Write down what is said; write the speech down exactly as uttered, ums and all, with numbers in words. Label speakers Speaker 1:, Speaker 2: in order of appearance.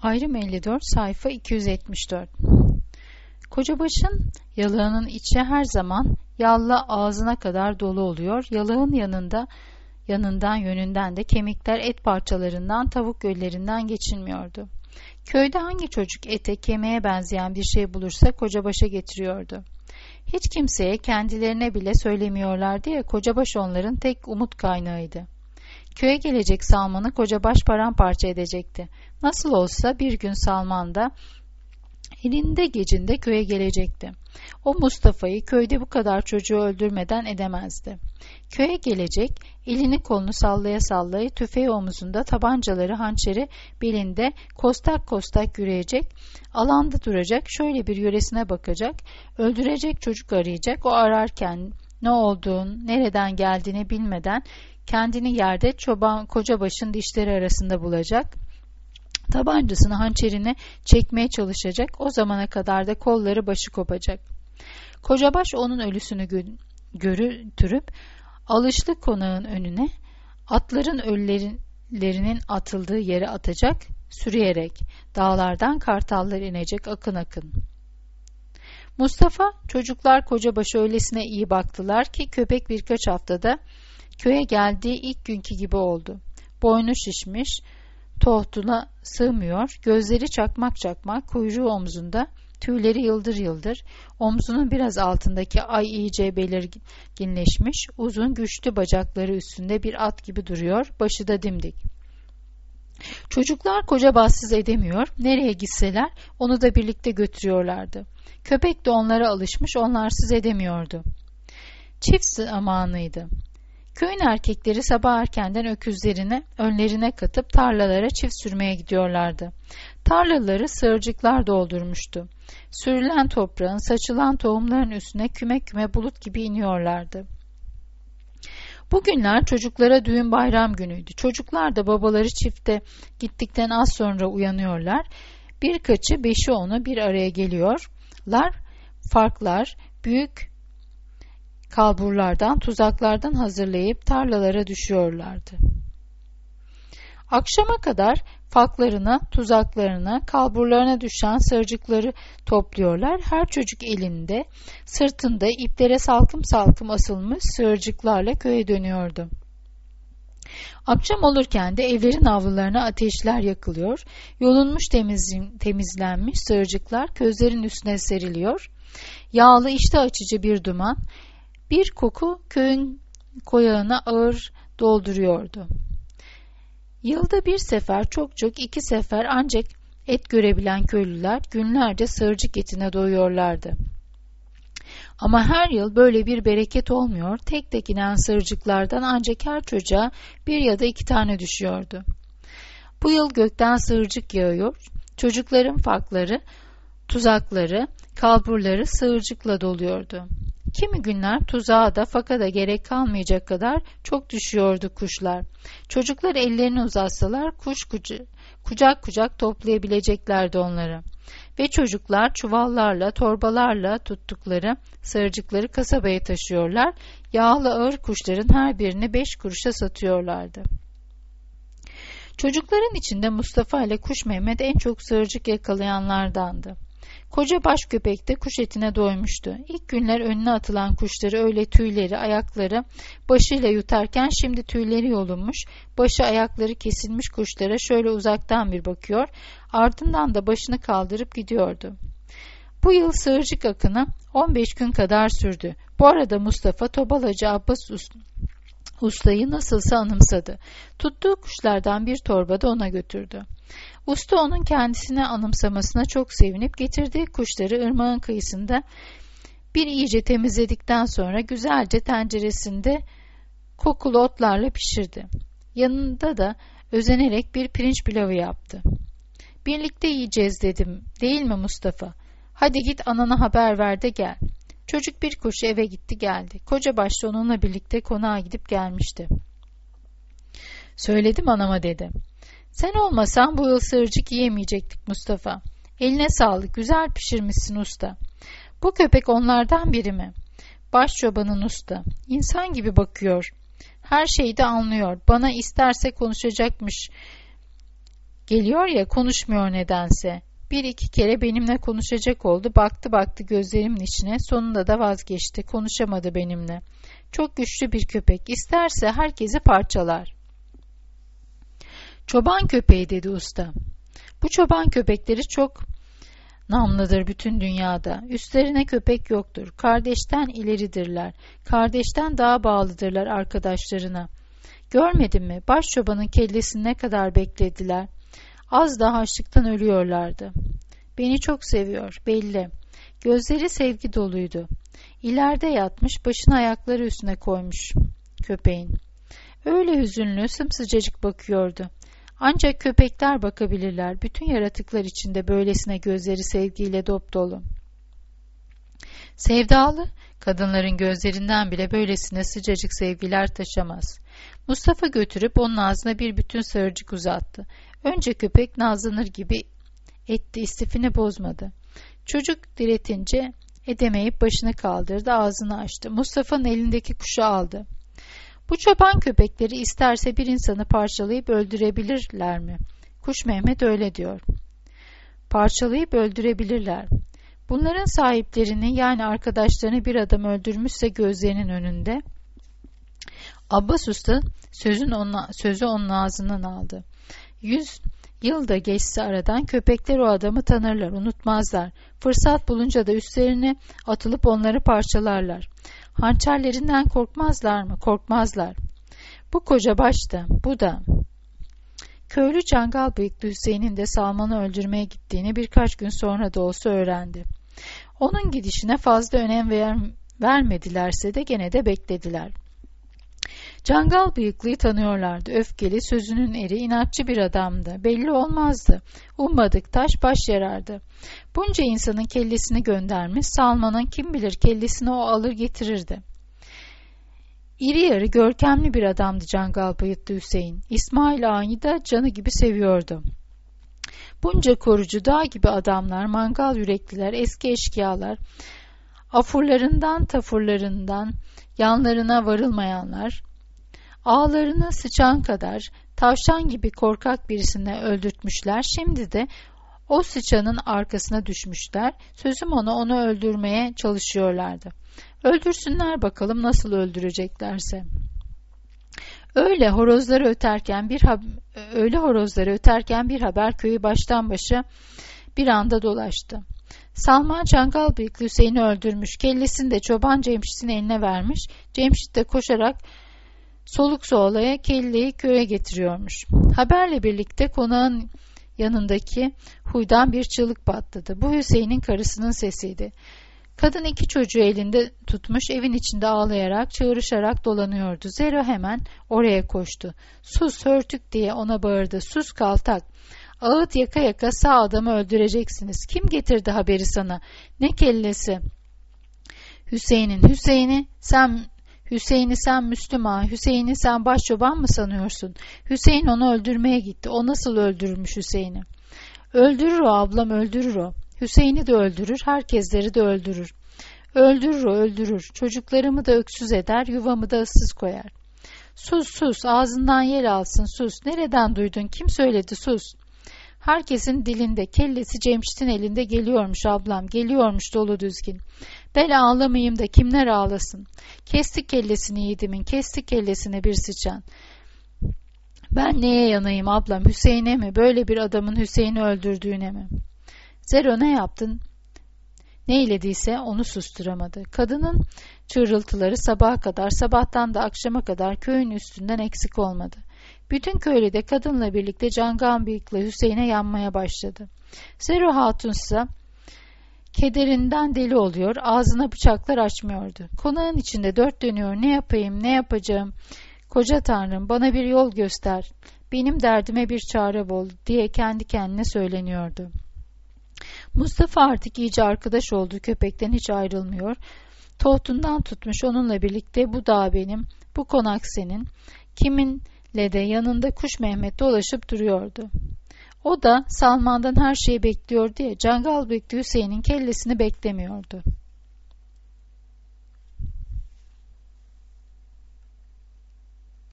Speaker 1: Ayrım elli dört, sayfa iki yüz yetmiş dört. Kocabaş'ın yalığının içi her zaman yalla ağzına kadar dolu oluyor. Yalığın yanında, yanından yönünden de kemikler et parçalarından, tavuk göllerinden geçilmiyordu. Köyde hangi çocuk ete, kemiğe benzeyen bir şey bulursa Kocabaş'a getiriyordu. Hiç kimseye, kendilerine bile söylemiyorlardı ya, Kocabaş onların tek umut kaynağıydı. Köye gelecek Salman'ı Kocabaş paramparça edecekti. Nasıl olsa bir gün Salman da elinde gecinde köye gelecekti. O Mustafa'yı köyde bu kadar çocuğu öldürmeden edemezdi. Köye gelecek, elini kolunu sallaya sallaya, tüfeği omuzunda, tabancaları, hançeri belinde, kostak kostak yürüyecek, alanda duracak, şöyle bir yöresine bakacak, öldürecek çocuk arayacak. O ararken ne olduğunu, nereden geldiğini bilmeden kendini yerde çoban Kocabaş'ın dişleri arasında bulacak. Tabancasını, hançerini çekmeye çalışacak. O zamana kadar da kolları başı kopacak. Kocabaş onun ölüsünü gö- görütürüp alışlı konağın önüne, atların ölülerinin atıldığı yere atacak, sürüyerek. Dağlardan kartallar inecek akın akın. Mustafa, çocuklar Kocabaş'a öylesine iyi baktılar ki köpek birkaç haftada köye geldiği ilk günkü gibi oldu. Boynu şişmiş, tohtuna sığmıyor, gözleri çakmak çakmak, kuyruğu omzunda, tüyleri yıldır yıldır, omzunun biraz altındaki ay iyice belirginleşmiş, uzun güçlü bacakları üstünde bir at gibi duruyor, başı da dimdik. Çocuklar Kocabaşsız edemiyor, nereye gitseler onu da birlikte götürüyorlardı. Köpek de onlara alışmış, onlarsız edemiyordu. Çift zamanıydı. Köyün erkekleri sabah erkenden öküzlerini önlerine katıp tarlalara çift sürmeye gidiyorlardı. Tarlaları sığırcıklar doldurmuştu. Sürülen toprağın, saçılan tohumların üstüne küme küme bulut gibi iniyorlardı. Bugünler çocuklara düğün bayram günüydü. Çocuklar da babaları çifte gittikten az sonra uyanıyorlar. Birkaçı, beşi onu bir araya geliyorlar. Farklar, büyük kalburlardan, tuzaklardan hazırlayıp tarlalara düşüyorlardı. Akşama kadar falklarına, tuzaklarına, kalburlarına düşen sığırcıkları topluyorlar. Her çocuk elinde, sırtında iplere salkım salkım asılmış sığırcıklarla köye dönüyordu. Akşam olurken de evlerin avlularına ateşler yakılıyor. Yolunmuş temiz, temizlenmiş sığırcıklar közlerin üstüne seriliyor. Yağlı iştah açıcı bir duman, bir koku köyün koyağına ağır dolduruyordu. Yılda bir sefer, çok çok iki sefer ancak et görebilen köylüler günlerce sığırcık etine doyuyorlardı. Ama her yıl böyle bir bereket olmuyor, tek tek inen sığırcıklardan ancak her çocuğa bir ya da iki tane düşüyordu. Bu yıl gökten sığırcık yağıyor, çocukların fakları, tuzakları, kalburları sığırcıkla doluyordu. Kimi günler tuzağa da faka da gerek kalmayacak kadar çok düşüyordu kuşlar. Çocuklar ellerini uzatsalar kuş kucu, kucak kucak toplayabileceklerdi onları. Ve çocuklar çuvallarla, torbalarla tuttukları sığırcıkları kasabaya taşıyorlar. Yağlı ağır kuşların her birini beş kuruşa satıyorlardı. Çocukların içinde Mustafa ile Kuş Mehmet en çok sığırcık yakalayanlardandı. Kocabaş köpek de kuş etine doymuştu. İlk günler önüne atılan kuşları öyle tüyleri, ayakları başıyla yutarken şimdi tüyleri yolunmuş, başı ayakları kesilmiş kuşlara şöyle uzaktan bir bakıyor, ardından da başını kaldırıp gidiyordu. Bu yıl sığırcık akını on beş gün kadar sürdü. Bu arada Mustafa Tobalacı Abbas Usta Ustayı nasılsa anımsadı. Tuttuğu kuşlardan bir torba da ona götürdü. Usta onun kendisine anımsamasına çok sevinip getirdiği kuşları ırmağın kıyısında bir iyice temizledikten sonra güzelce tenceresinde kokulu otlarla pişirdi. Yanında da özenerek bir pirinç pilavı yaptı. Birlikte yiyeceğiz dedim, değil mi Mustafa? Hadi git anana haber ver de gel. Çocuk bir koşu eve gitti geldi. Kocabaş da onunla birlikte konağa gidip gelmişti. Söyledim anama dedi. Sen olmasan bu yıl sığırcık yiyemeyecektik Mustafa. Eline sağlık, güzel pişirmişsin usta. Bu köpek onlardan biri mi? Başçobanın usta. İnsan gibi bakıyor. Her şeyi de anlıyor. Bana isterse konuşacakmış Geliyor ya, konuşmuyor nedense. Bir iki kere benimle konuşacak oldu. Baktı baktı gözlerimin içine. Sonunda da vazgeçti. Konuşamadı benimle. Çok güçlü bir köpek. İsterse herkesi parçalar. Çoban köpeği dedi usta. Bu çoban köpekleri çok namlıdır bütün dünyada. Üstlerine köpek yoktur. Kardeşten ileridirler. Kardeşten daha bağlıdırlar arkadaşlarına. Görmedin mi? Başçobanın kellesini ne kadar beklediler. Az daha açlıktan ölüyorlardı. Beni çok seviyor, belli. Gözleri sevgi doluydu. İleride yatmış, başını ayakları üstüne koymuş köpeğin. Öyle hüzünlü, sımsıcacık bakıyordu. Ancak köpekler bakabilirler. Bütün yaratıklar içinde böylesine gözleri sevgiyle dopdolu. Sevdalı kadınların gözlerinden bile böylesine sıcacık sevgiler taşamaz. Mustafa götürüp onun ağzına bir bütün sığırcık uzattı. Önce köpek nazlanır gibi etti, istifini bozmadı. Çocuk diretince edemeyip başını kaldırdı, ağzını açtı. Mustafa'nın elindeki kuşu aldı. Bu çoban köpekleri isterse bir insanı parçalayıp öldürebilirler mi? Kuş Mehmet öyle diyor. Parçalayıp öldürebilirler. Bunların sahiplerini, yani arkadaşlarını bir adam öldürmüşse gözlerinin önünde, Abbas Usta sözün onun, sözü onun ağzından aldı. Yüz yıl da geçse aradan köpekler o adamı tanırlar, unutmazlar. Fırsat bulunca da üstlerine atılıp onları parçalarlar. Hançerlerinden korkmazlar mı? Korkmazlar. Bu koca baş da, bu da. Köylü Cangal bıyıklı Hüseyin'in de Salman'ı öldürmeye gittiğini birkaç gün sonra da olsa öğrendi. Onun gidişine fazla önem ver, vermedilerse de gene de beklediler. Cangal bıyıklıyı tanıyorlardı. Öfkeli, sözünün eri, inatçı bir adamdı. Belli olmazdı. Ummadık taş baş yarardı. Bunca insanın kellesini göndermiş, Salman'ın kim bilir kellesini o alır getirirdi. İri yarı, görkemli bir adamdı Cangal bıyıklı Hüseyin. İsmail Ağa'yı da canı gibi seviyordu. Bunca korucu, dağ gibi adamlar, mangal yürekliler, eski eşkıyalar, afurlarından tafurlarından yanlarına varılmayanlar, ağlarına sıçan kadar tavşan gibi korkak birisini öldürtmüşler. Şimdi de o sıçanın arkasına düşmüşler. Sözüm ona onu öldürmeye çalışıyorlardı. Öldürsünler bakalım nasıl öldüreceklerse. Öyle horozları öterken bir öyle horozları öterken bir haber köyü baştan başa bir anda dolaştı. Salman Cangal bıyıklı Hüseyin'i öldürmüş. Kellesini de çoban Cemşit'in eline vermiş. Cemşit de koşarak soluk soğlaya kelleyi köye getiriyormuş. Haberle birlikte konağın yanındaki huydan bir çığlık patladı. Bu Hüseyin'in karısının sesiydi. Kadın iki çocuğu elinde tutmuş evin içinde ağlayarak, çığırışarak dolanıyordu. Zero hemen oraya koştu. Sus hörtük diye ona bağırdı. Sus kaltak. Ağıt yaka yaka sağ adamı öldüreceksiniz. Kim getirdi haberi sana? Ne kellesi? Hüseyin'in. Hüseyin'i sen Hüseyin'i sen Müslüman, Hüseyin'i sen başçoban mı sanıyorsun? Hüseyin onu öldürmeye gitti. O nasıl öldürmüş Hüseyin'i? Öldürür o ablam, öldürür o. Hüseyin'i de öldürür, herkesleri de öldürür. Öldürür o, öldürür. Çocuklarımı da öksüz eder, yuvamı da ıssız koyar. Sus sus, ağzından yel alsın, sus. Nereden duydun, kim söyledi, sus. Herkesin dilinde, kellesi Cemşit'in elinde geliyormuş ablam, geliyormuş dolu düzgün. Ben ağlamayayım da kimler ağlasın? Kestik kellesini yiğidimin, kestik kellesine bir sıçan. Ben neye yanayım ablam, Hüseyin'e mi, böyle bir adamın Hüseyin'i öldürdüğüne mi? Zero ne yaptın? Ne eylediyse onu susturamadı. Kadının çığırıltıları sabaha kadar, sabahtan da akşama kadar köyün üstünden eksik olmadı. Bütün köylü de kadınla birlikte Cangan bıyıklı Hüseyin'e yanmaya başladı. Zero hatunsa kederinden deli oluyor, ağzına bıçaklar açmıyordu. Konağın içinde dört dönüyor, ne yapayım, ne yapacağım? Koca Tanrım, bana bir yol göster, benim derdime bir çare bul diye kendi kendine söyleniyordu. Mustafa artık iyice arkadaş oldu, köpekten hiç ayrılmıyor. Tohtundan tutmuş onunla birlikte bu dağ benim, bu konak senin, kiminle de yanında Kuş Mehmet dolaşıp duruyordu. O da Salman'dan her şeyi bekliyor diye Cangal bıyıklı Hüseyin'in kellesini beklemiyordu.